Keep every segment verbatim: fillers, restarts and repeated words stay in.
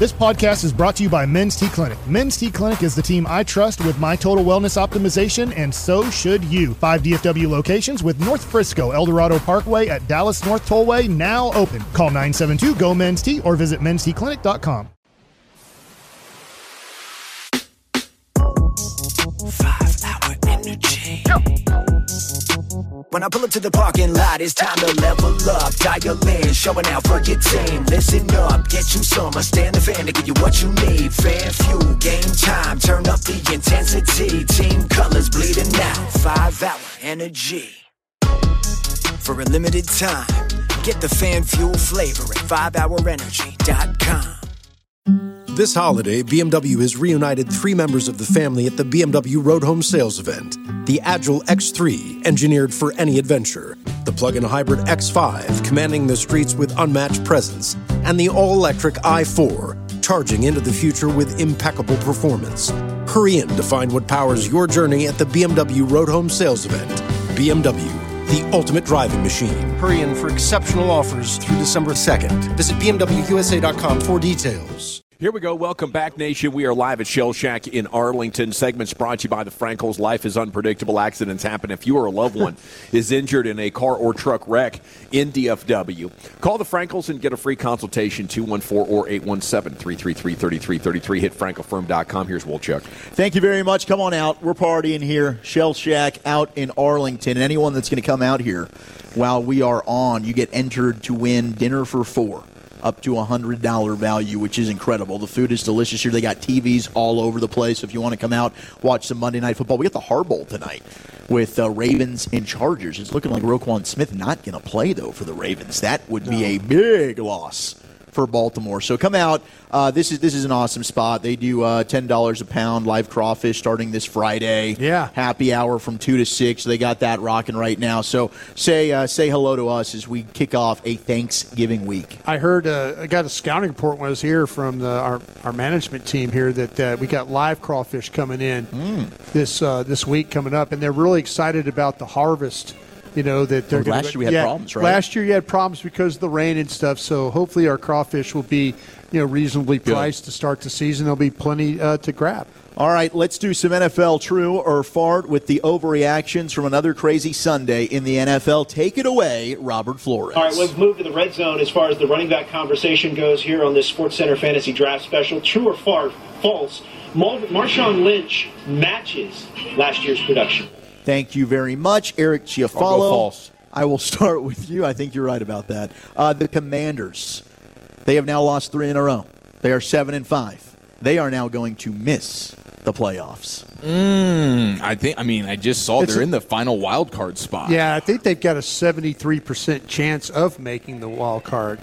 This podcast is brought to you by Men's T Clinic. Men's T Clinic is the team I trust with my total wellness optimization, and so should you. Five D F W locations with North Frisco, El Dorado Parkway at Dallas North Tollway now open. Call nine seven two, G O, Men's T or visit mens t clinic dot com. Five hour energy. When I pull up to the parking lot, it's time to level up. Dial in, showing out for your team. Listen up, get you some. I stand the fan to give you what you need. Fan fuel, game time. Turn up the intensity. Team colors bleeding out. Five hour energy. For a limited time, get the fan fuel flavor at five hour energy dot com. This holiday, B M W has reunited three members of the family at the B M W Road Home Sales Event. The Agile X three, engineered for any adventure. The plug-in hybrid X five, commanding the streets with unmatched presence. And the all-electric i four, charging into the future with impeccable performance. Hurry in to find what powers your journey at the B M W Road Home Sales Event. B M W, the ultimate driving machine. Hurry in for exceptional offers through December second. Visit b m w u s a dot com for details. Here we go. Welcome back, Nation. We are live at Shell Shack in Arlington. Segments brought to you by the Frankels. Life is unpredictable. Accidents happen. If you or a loved one is injured in a car or truck wreck in D F W, call the Frankels and get a free consultation, two one four or eight one seven, three three three, three three three three. Hit frankel firm dot com. Here's Wolchuk. Thank you very much. Come on out. We're partying here. Shell Shack out in Arlington. And anyone that's going to come out here while we are on, you get entered to win dinner for four. Up to a one hundred dollars value, which is incredible. The food is delicious here. They got T Vs all over the place. If you want to come out, watch some Monday Night Football. We got the Har Bowl tonight with uh, Ravens and Chargers. It's looking like Roquan Smith not going to play, though, for the Ravens. That would be no. a big loss for Baltimore. So come out. Uh, this is this is an awesome spot. They do uh, ten dollars a pound live crawfish starting this Friday. Yeah. Happy hour from two to six. They got that rocking right now. So say uh, say hello to us as we kick off a Thanksgiving week. I heard, uh, I got a scouting report when I was here from the, our, our management team here that uh, we got live crawfish coming in mm. this uh, this week coming up, and they're really excited about the harvest. You know, that they're well, going last year we had yeah, problems, right? Last year you had problems because of the rain and stuff, so hopefully our crawfish will be, you know, reasonably priced Good. to start the season. There'll be plenty uh, to grab. All right, let's do some N F L true or fart with the overreactions from another crazy Sunday in the N F L. Take it away, Robert Flores. All right, we've moved to the red zone as far as the running back conversation goes here on this SportsCenter Fantasy Draft Special. True or fart? False. Mar- Marshawn Lynch matches last year's production. Thank you very much, Eric Chiafalo. I'll go false. I will start with you. I think you're right about that. Uh, the Commanders, they have now lost three in a row. They are seven and five. They are now going to miss the playoffs. Mm, I think. I mean, I just saw it's they're a, in the final wild card spot. Yeah, I think they've got a seventy-three percent chance of making the wild card.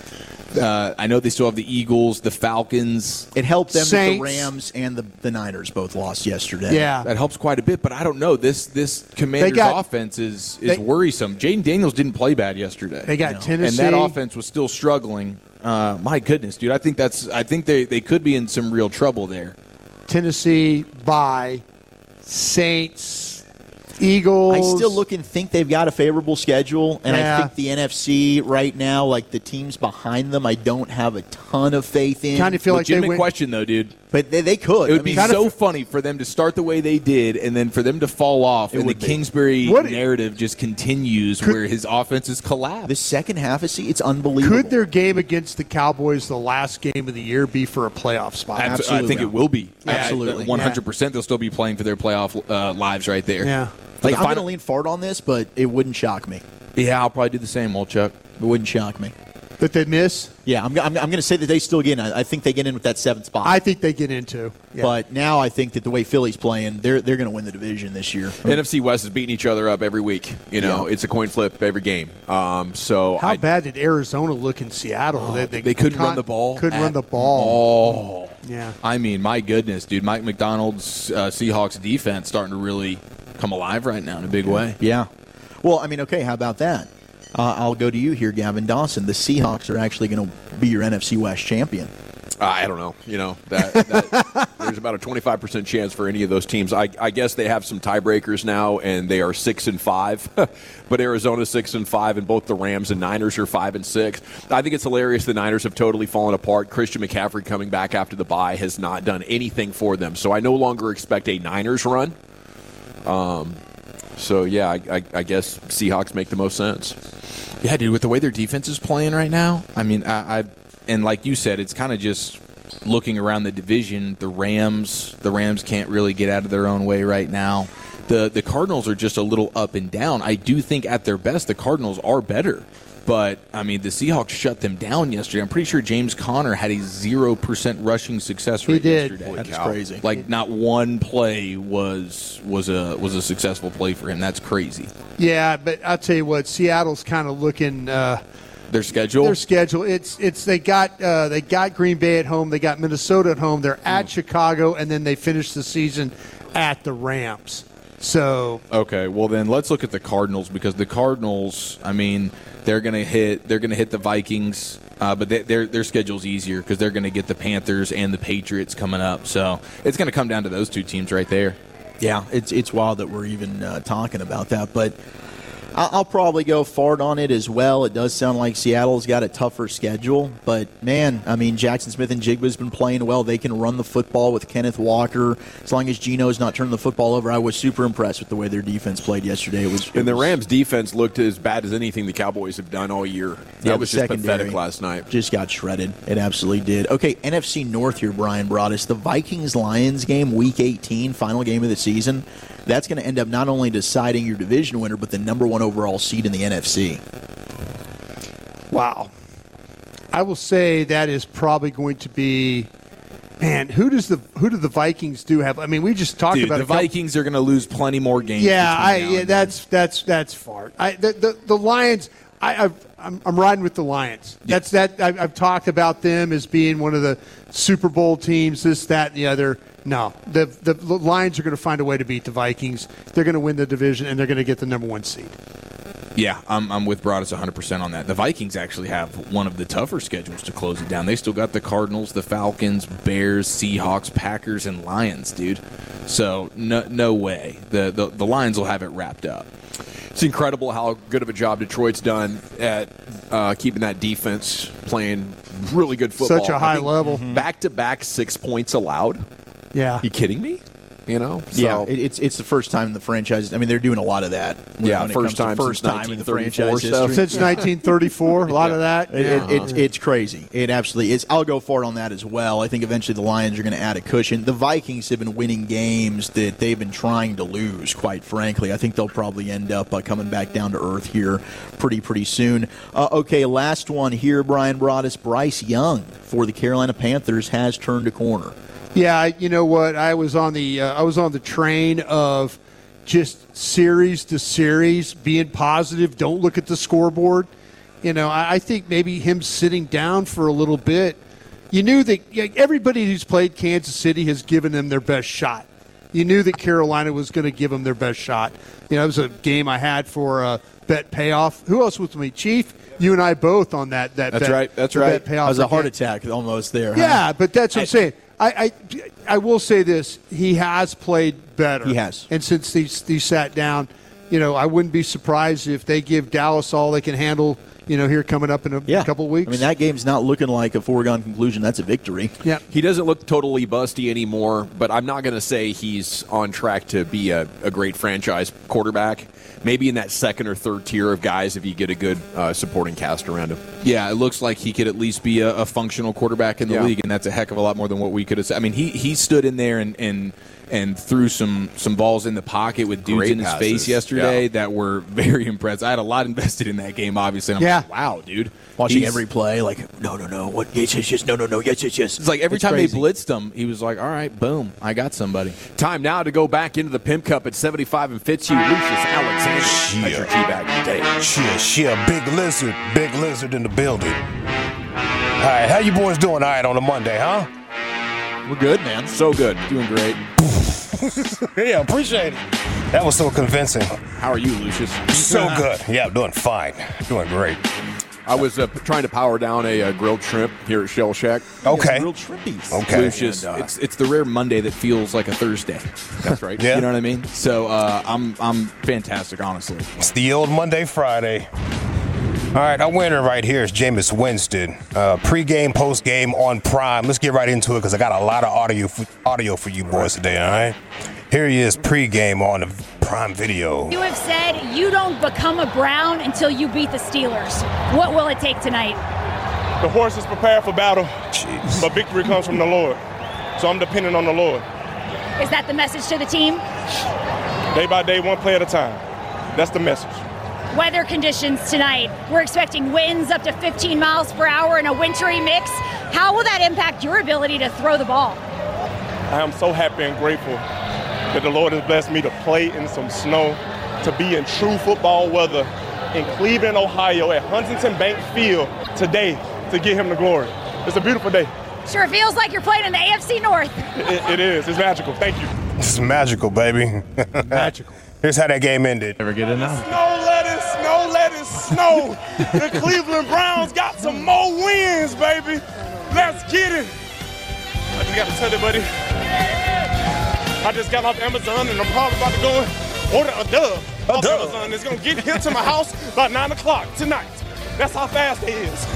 Uh, I know they still have the Eagles, the Falcons. It helped them Saints. that the Rams and the, the Niners both lost yesterday. Yeah. That helps quite a bit, but I don't know. This this Commanders got, offense is, is they, worrisome. Jaden Daniels didn't play bad yesterday. They got no. Tennessee. And that offense was still struggling. Uh, my goodness, dude. I think that's. I think they, they could be in some real trouble there. Tennessee, bye. Saints. Eagles. I still look and think they've got a favorable schedule, and yeah. I think the N F C right now, like the teams behind them, I don't have a ton of faith in. Kind of feel like Legitimate they win. question, though, dude. But they, they could. It would I mean, be so f- funny for them to start the way they did, and then for them to fall off, it and the be. Kingsbury what, narrative just continues could, where his offense is collapsed. The second half of see, it's unbelievable. Could their game against the Cowboys, the last game of the year, be for a playoff spot? Absolutely. I think it will be. Absolutely. one hundred percent they'll still be playing for their playoff uh, lives right there. Yeah. Like, I'm going to lean fart on this, but it wouldn't shock me. Yeah, I'll probably do the same, old Chuck. It wouldn't shock me. That they miss? Yeah, I'm, I'm, I'm going to say that they still get in. I, I think they get in with that seventh spot. I think they get into. Yeah. But now I think that the way Philly's playing, they're they're going to win the division this year. N F C West is beating each other up every week. You know, yeah. It's a coin flip every game. Um, so how I, bad did Arizona look in Seattle? Oh, they, they, they couldn't con- run the ball. Couldn't run the ball. Oh, yeah. I mean, my goodness, dude. Mike McDonald's uh, Seahawks defense starting to really come alive right now in a big way. Yeah. Well, I mean, okay, how about that? Uh, I'll go to you here, Gavin Dawson. The Seahawks are actually going to be your N F C West champion. Uh, I don't know. You know, that, that there's about a twenty-five percent chance for any of those teams. I, I guess they have some tiebreakers now, and they are six and five. But Arizona's six and five, and both the Rams and Niners are five and six. I think it's hilarious. The Niners have totally fallen apart. Christian McCaffrey coming back after the bye has not done anything for them. So I no longer expect a Niners run. Um. So yeah, I, I, I guess Seahawks make the most sense. Yeah, dude. With the way their defense is playing right now, I mean, I. I And like you said, it's kind of just looking around the division. The Rams, the Rams can't really get out of their own way right now. The the Cardinals are just a little up and down. I do think at their best, the Cardinals are better. But, I mean, the Seahawks shut them down yesterday. I'm pretty sure James Conner had a zero percent rushing success rate he did. yesterday. That's crazy. Like, not one play was was a was a successful play for him. That's crazy. Yeah, but I'll tell you what, Seattle's kind of looking uh, – Their schedule? Their schedule. It's it's they got uh, they got Green Bay at home. They got Minnesota at home. They're at mm. Chicago, and then they finish the season at the Rams. So okay, well then let's look at the Cardinals because the Cardinals. I mean, they're gonna hit they're gonna hit the Vikings, uh, but they, their their schedule's easier because they're gonna get the Panthers and the Patriots coming up. So it's gonna come down to those two teams right there. Yeah, it's it's wild that we're even uh, talking about that, but. I'll probably go Fard on it as well. It does sound like Seattle's got a tougher schedule. But, man, I mean, Jackson Smith and Jigba's been playing well. They can run the football with Kenneth Walker. As long as Geno's not turning the football over, I was super impressed with the way their defense played yesterday. It was, it and the was, Rams' defense looked as bad as anything the Cowboys have done all year. That yeah, was just pathetic last night. Just got shredded. It absolutely did. Okay, N F C North here, Brian brought us. The Vikings-Lions game, Week eighteen, final game of the season. That's going to end up not only deciding your division winner, but the number one overall seed in the N F C. Wow. I will say that is probably going to be, man, who does the who do the Vikings do have? I mean, we just talked Dude, about the it. Vikings are going to lose plenty more games. Yeah, I, yeah that's that's that's far. I, the, the the Lions. I, I've, I'm I'm riding with the Lions. Yeah. That's that. I've, I've talked about them as being one of the Super Bowl teams. This, that, and the other. No, the the Lions are going to find a way to beat the Vikings. They're going to win the division, and they're going to get the number one seed. Yeah, I'm, I'm with Broadus one hundred percent on that. The Vikings actually have one of the tougher schedules to close it down. They still got the Cardinals, the Falcons, Bears, Seahawks, Packers, and Lions, dude. So no no way. The, the, the Lions will have it wrapped up. It's incredible how good of a job Detroit's done at uh, keeping that defense playing really good football. Such a high level. Back-to-back six points allowed. Yeah. You kidding me? You know? So, yeah, it, it's it's the first time in the franchise. I mean, they're doing a lot of that. When, yeah, when first time first since time in the nineteen thirty-four franchise stuff. history. Since nineteen thirty-four, a lot yeah. of that. It, yeah. it, it's, it's crazy. It absolutely is. I'll go for it on that as well. I think eventually the Lions are going to add a cushion. The Vikings have been winning games that they've been trying to lose, quite frankly. I think they'll probably end up uh, coming back down to earth here pretty, pretty soon. Uh, okay, last one here, Brian brought us. Bryce Young for the Carolina Panthers has turned a corner. Yeah, you know what? I was on the uh, I was on the train of just series to series, being positive. Don't look at the scoreboard. You know, I, I think maybe him sitting down for a little bit. You knew that you know, everybody who's played Kansas City has given them their best shot. You knew that Carolina was going to give them their best shot. You know, it was a game I had for uh, bet payoff. Who else was with me? Chief, you and I both on that. that that's bet, right. That's right. That was a heart attack almost there. Yeah, huh? but that's what I'm saying. I, I, I will say this: he has played better. He has, and since he, he sat down, you know, I wouldn't be surprised if they give Dallas all they can handle. You know, here coming up in a yeah. couple of weeks. I mean, that game's not looking like a foregone conclusion. That's a victory. Yeah, he doesn't look totally busty anymore. But I'm not going to say he's on track to be a, a great franchise quarterback. Maybe in that second or third tier of guys if you get a good uh, supporting cast around him. Yeah, it looks like he could at least be a, a functional quarterback in the yeah. league, and that's a heck of a lot more than what we could have said. I mean, he, he stood in there and, and and threw some, some balls in the pocket with dudes Great in his passes. face yesterday yeah. that were very impressed. I had a lot invested in that game, obviously. And I'm yeah. like, wow, dude. Watching He's, every play, like, no, no, no, what? Yes, yes, yes, no, no, no, yes, yes, yes. It's like every it's time crazy. they blitzed him, he was like, all right, boom, I got somebody. Time now to go back into the Pimp Cup at seventy-five and Fitzhugh. Lucius Alexander. Shit. That's your teabag today. Shit, shit, big lizard, big lizard in the building. All right, how you boys doing all right on a Monday, huh? We're good, man. So good. Doing great. Yeah, appreciate it. That was so convincing. How are you, Lucius? So good. Yeah, I'm doing fine. Doing great. I was uh, trying to power down a uh, grilled shrimp here at Shell Shack. Okay. Grilled shrimpies. Okay. It's just it's it's the rare Monday that feels like a Thursday. That's right. Yeah. You know what I mean? So uh, I'm I'm fantastic, honestly. It's the old Monday, Friday. All right, our winner right here is Jameis Winston. Uh, pre-game, post-game on Prime. Let's get right into it because I got a lot of audio for, audio for you boys today, all right? Here he is pre-game on the Prime Video. You have said you don't become a Brown until you beat the Steelers. What will it take tonight? The horse is prepared for battle, Jeez. but victory comes from the Lord. So I'm depending on the Lord. Is that the message to the team? Day by day, one play at a time. That's the message. Weather conditions tonight. We're expecting winds up to fifteen miles per hour in a wintry mix. How will that impact your ability to throw the ball? I am so happy and grateful that the Lord has blessed me to play in some snow, to be in true football weather in Cleveland, Ohio at Huntington Bank Field today to give him the glory. It's a beautiful day. Sure feels like you're playing in the A F C North. It, it is. It's magical. Thank you. It's magical, baby. Magical. Here's how that game ended. Never get enough. Snow lettuce, snow lettuce, snow. The Cleveland Browns got some more wins, baby. Let's get it. I just got to tell you, buddy. I just got off Amazon and I'm probably about to go and order a dub A off dub. Amazon. It's going to get here to my house by nine o'clock tonight. That's how fast it is.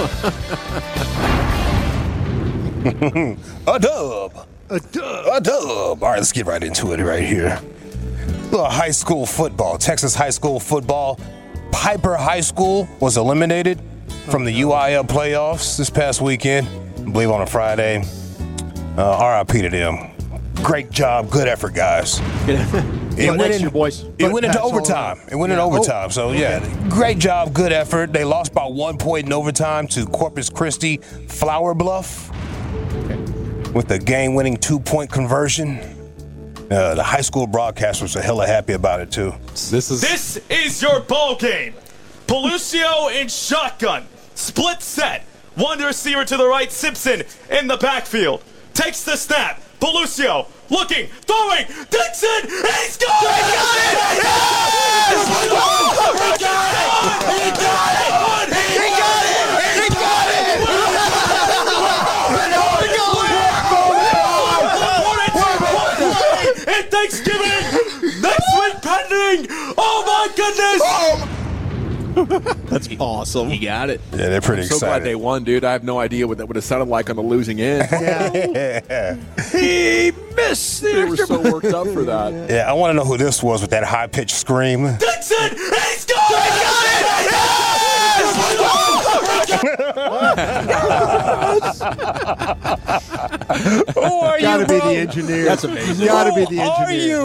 A dub. A dub. A dub. All right, let's get right into it right here. Little high school football. Texas high school football. Piper High School was eliminated from the U I L playoffs this past weekend. I believe on a Friday. Uh, R I P to them. Great job. Good effort, guys. It went, next in, year, boys. it went into That's all overtime. right. It went Yeah. into overtime. Oh, So, yeah, great job. Good effort. They lost by one point in overtime to Corpus Christi Flower Bluff with the game-winning two-point conversion. Uh, the high school broadcasters are hella happy about it, too. This is this is your ball game. Pelucio in shotgun. Split set. One receiver to the right, Simpson in the backfield. Takes the snap. Pelucio looking, throwing. Dixon, he's got it! He got it! Yes! He got it! He got it! He got it! He got it! And Thanksgiving next week pending. Oh my goodness! That's awesome. You got it. Yeah, they're pretty I'm so glad they excited. won, dude. I have no idea what that would have sounded like on the losing end. He missed They were so worked up for that. Yeah, I want to know who this was with that high-pitched scream. Dixon, he's got it! Who are Gotta you, be bro? the engineer. That's amazing. Gotta be the Who are engineer.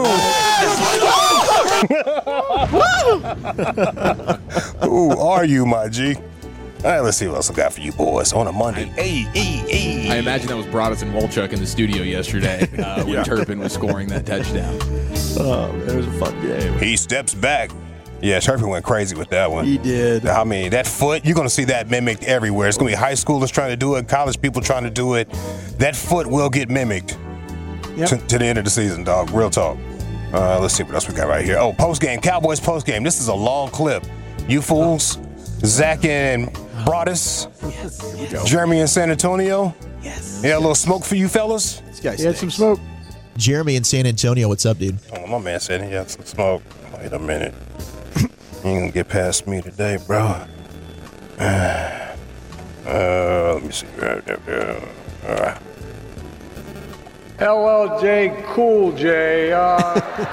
you? Who are you, my G? All right, let's see what else I got for you boys on a Monday. Hey, hey, hey. I imagine that was Broadus and Wolchuk in the studio yesterday uh, when Turpin was scoring that touchdown. Oh, man, it was a fun game. He steps back. Yeah, Turpin went crazy with that one. He did. I mean, that foot, you're going to see that mimicked everywhere. It's going to be high schoolers trying to do it, college people trying to do it. That foot will get mimicked Yep. to, to the end of the season, dog. Real talk. Uh, let's see what else we got right here. Oh, post-game, Cowboys post-game. This is a long clip. You fools, Zach and Broadus, Jeremy in San Antonio. Yes. Yeah, a little smoke for you fellas. This guy He had some stinks. smoke. Jeremy in San Antonio, what's up, dude? Oh, my man said he had some smoke. Wait a minute. You ain't gonna get past me today, bro. Uh, let me see. Uh, L L J Cool J. Uh, uh,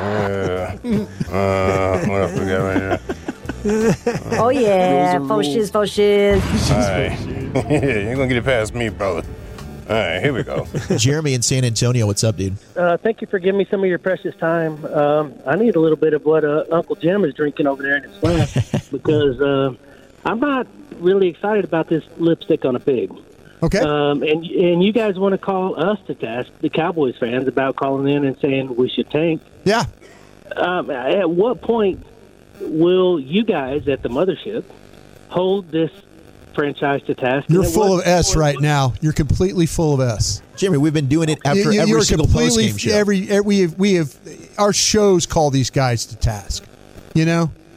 uh, what else we got right here? Oh yeah, faux shiz, faux shiz. All right. You ain't gonna get it past me, brother. All right, here we go. Jeremy in San Antonio, what's up, dude? uh, thank you for giving me some of your precious time. Um, I need a little bit of what uh, Uncle Jim is drinking over there in his lap because uh, I'm not really excited about this lipstick on a pig. Okay. Um, and and you guys want to call us to task, the Cowboys fans, about calling in and saying we should tank. Yeah. Um, at what point will you guys at the mothership hold this franchise to task? You're And at full what of S point- right now. You're completely full of S. Jeremy, we've been doing it after You- you- every you're single completely post-game show. Every, every we have we have our shows call these guys to task. You know,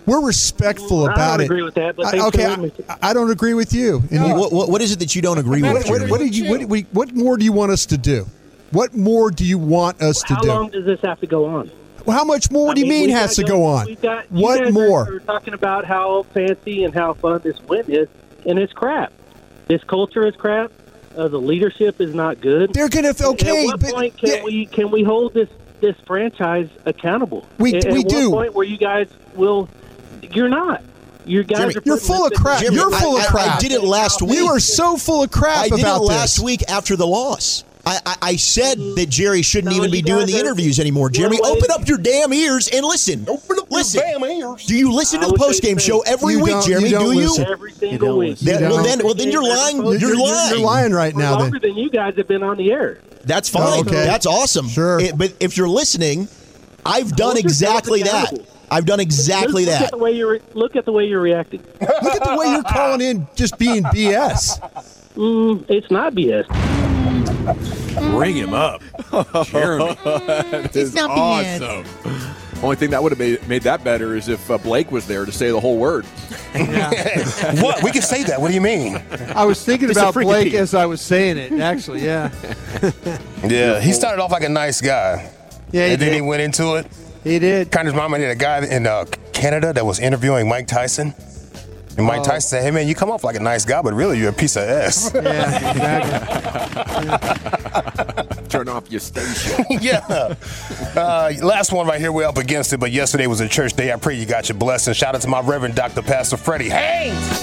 We're respectful I about don't it. agree with that, but I- thanks okay, for letting me- I, I don't agree with you. And you- What, what, what is it that you don't agree with? What, what, Jeremy? what did you? What, we- what more do you want us to do? What more do you want us to How do? long does this have to go on? Well, how much more I do you mean, mean we've has got to go on? we've got- you What guys more? Are, are talking about how fancy and how fun this win is, and it's crap. This culture is crap. Uh, the leadership is not good. They're gonna okay. At what but, point can yeah, we can we hold this this franchise accountable? We- at, we at do. What point where you guys will? You're not. You guys Jeremy, are. you're putting full of this- crap. Jeremy, You're full I- of I- crap. I did it last week. You are so full of crap I did about it last this. week after the loss. I, I, I said that Jerry shouldn't No, even be you doing guys the are- interviews anymore. Jeremy, Well, open up your damn ears and listen. Open up listen. your damn ears. Do you listen to I the would say post game the show same. every You week, don't- Jeremy? you don't do you? listen. every single week. That- well, don't. then, well, then you're lying. You're, You're, lying. you're lying right For now. longer Then than you guys have been on the air. That's fine. okay. That's awesome. Sure. It- but if you're listening, I've done Hold yourself exactly that. accountable. I've done exactly look, Look that. at the way you're. Look at the way you're reacting. look at the way you're calling in, just being B S. Mm, it's not B S. Bring him up. Jeremy. That is not B S. awesome. Only thing that would have made, made that better is if uh, Blake was there to say the whole word. What? We can say that. What do you mean? I was thinking Just a about freaky Blake Pete. as I was saying it. Actually, yeah, Yeah, he started off like a nice guy. yeah, he and then he did. went into it. He did. Kind of reminded me of a guy in uh, Canada that was interviewing Mike Tyson. And Mike Oh. Tyson said, hey, man, you come off like a nice guy, but really you're a piece of ass. Yeah, exactly. Turn off your station. yeah. Uh, last one right here. We're up against it, but yesterday was a church day. I pray you got your blessing. Shout out to my Reverend Doctor Pastor Freddie Haynes.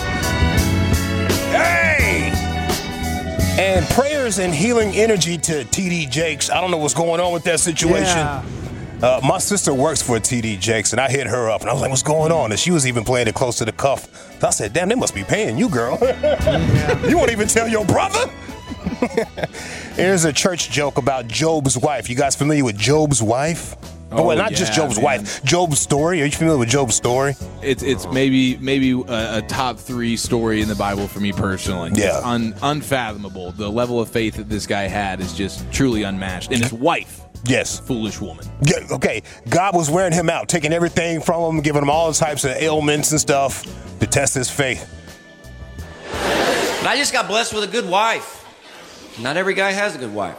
Hey! And prayers and healing energy to T D Jakes. I don't know what's going on with that situation. Yeah. Uh, my sister works for T D Jakes, and I hit her up, and I was like, what's going on? And she was even playing it close to the cuff. So I said, damn, they must be paying you, girl. You won't even tell your brother? Here's a church joke about Job's wife. You guys familiar with Job's wife? Oh, well, not just yeah, Job's man. wife. Job's story. Are you familiar with Job's story? It's it's maybe maybe a, a top three story in the Bible for me personally. Yeah. It's un, unfathomable. The level of faith that this guy had is just truly unmatched. And his wife, Yes. foolish woman. Yeah, okay. God was wearing him out, taking everything from him, giving him all types of ailments and stuff to test his faith. And I just got blessed with a good wife. Not every guy has a good wife.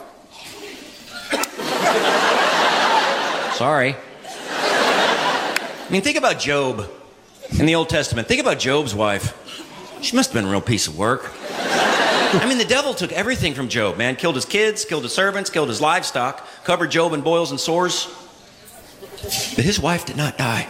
Sorry. I mean, think about Job in the Old Testament. Think about Job's wife. She must have been a real piece of work. I mean, the devil took everything from Job, man. Killed his kids, killed his servants, killed his livestock, covered Job in boils and sores. But his wife did not die.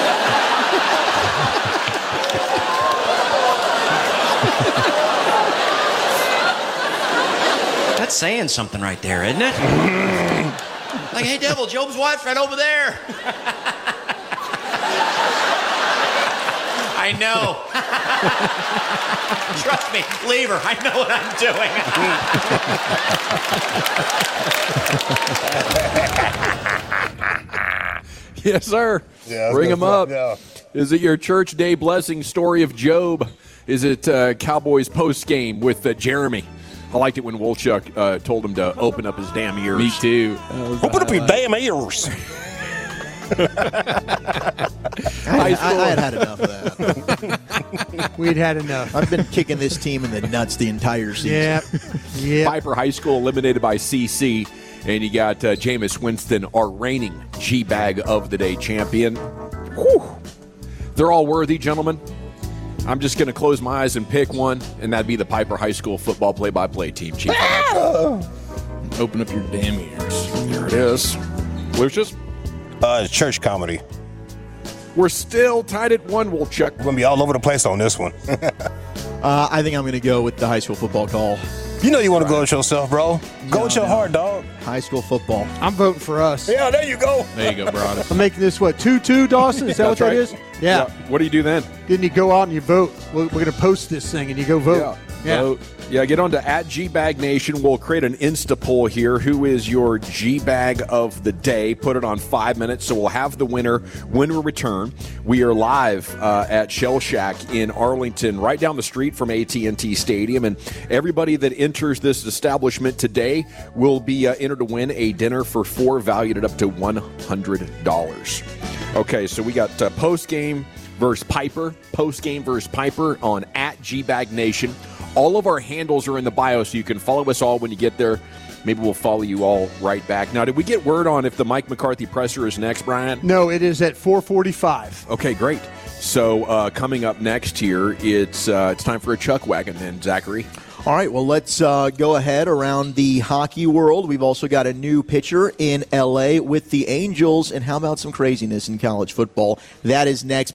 That's saying something right there, isn't it? Like, hey, devil, Job's wife's right over there. I know. Trust me, leave her. I know what I'm Yes, sir. Yeah, Bring that's him up. yeah. Is it your church day blessing story of Job? Is it uh, Cowboys post game with uh, Jeremy? I liked it when Wolchuk uh, told him to open up his damn ears. Me too. Open up your damn ears. I, I, I had had enough of that. We'd had enough. I've been kicking this team in the nuts the entire season. Yeah, yeah. Piper High School eliminated by C C, and you got uh, Jameis Winston, our reigning G-Bag of the Day champion. Whew. They're all worthy, gentlemen. I'm just going to close my eyes and pick one, and that'd be the Piper High School football play-by-play team. Chief. Open up your damn ears. There it is. Lucius? Uh, church comedy. We're still tied at one, Wolchuk. We're going to be all over the place on this one. Uh, I think I'm going to go with the high school football call. You know you want to go with yourself, bro. Go No, with your no. heart, dog. High school football. I'm voting for us. Yeah, there you go. There you go, brother. I'm making this, what, two two, Dawson? Is that what That's that right. is? Yeah. What do you do then? Then you go out and you vote. We're, we're going to post this thing and you go vote. Yeah. So, yeah, get on to at G-Bag Nation. We'll create an Insta poll here. Who is your G-Bag of the day? Put it on five minutes, so we'll have the winner when we return. We are live uh, at Shell Shack in Arlington, right down the street from A T and T Stadium, and everybody that enters this establishment today will be uh, entered to win a dinner for four valued at up to one hundred dollars. Okay, so we got uh, post-game versus Piper, post-game versus Piper on at G Bag Nation. All of our handles are in the bio, so you can follow us all when you get there. Maybe we'll follow you all right back. Now, did we get word on if the Mike McCarthy presser is next, Brian? No, it is at four forty-five. Okay, great. So uh, coming up next here, it's uh, it's time for a Chuck Wagon then, Zachary. All right, well, let's uh, go ahead around the hockey world. We've also got a new pitcher in L A with the Angels. And how about some craziness in college football? That is next.